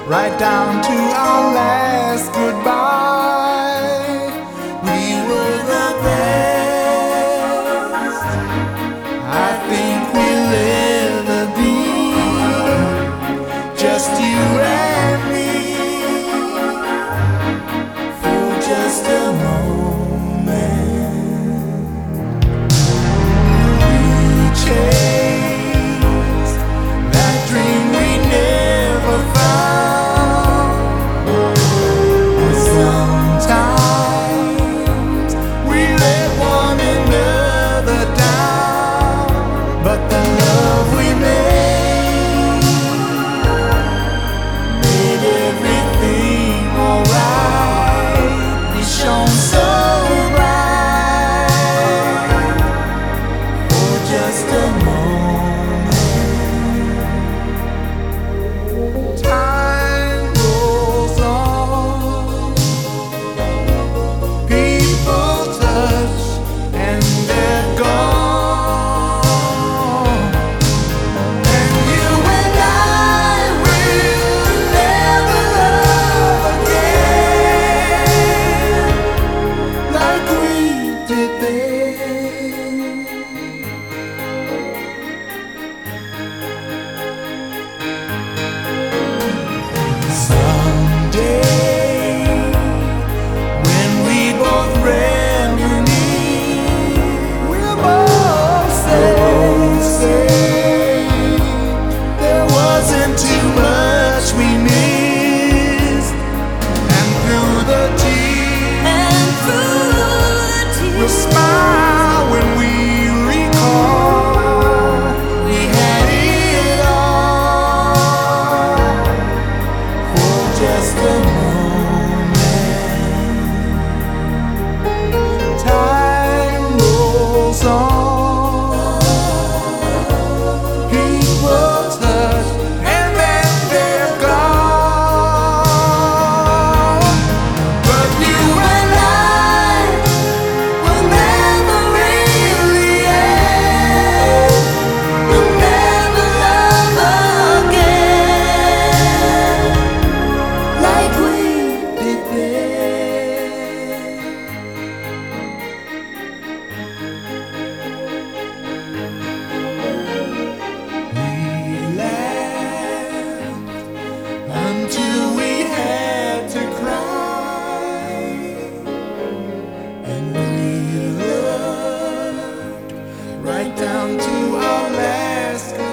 right down to our last goodbye. We were the best I think we'll ever be, just you and me, for just a moment. We chased that dream we never found. Sometimes we let one another down, but the love we made everything alright. We shone so bright for just a moment. Time rolls on, people touch and they're gone, and you and I will never love again like we did then. Someday, when we both reminisce, we'll both say there wasn't too much we missed, and through the tears, we'll smile when we recall we had it all for just a moment. Time rolls on, people touch and then they're gone, but you and I will never really end. We'll never love again like we did then. We laughed until we had to cry, and we loved right down to our last goodbye.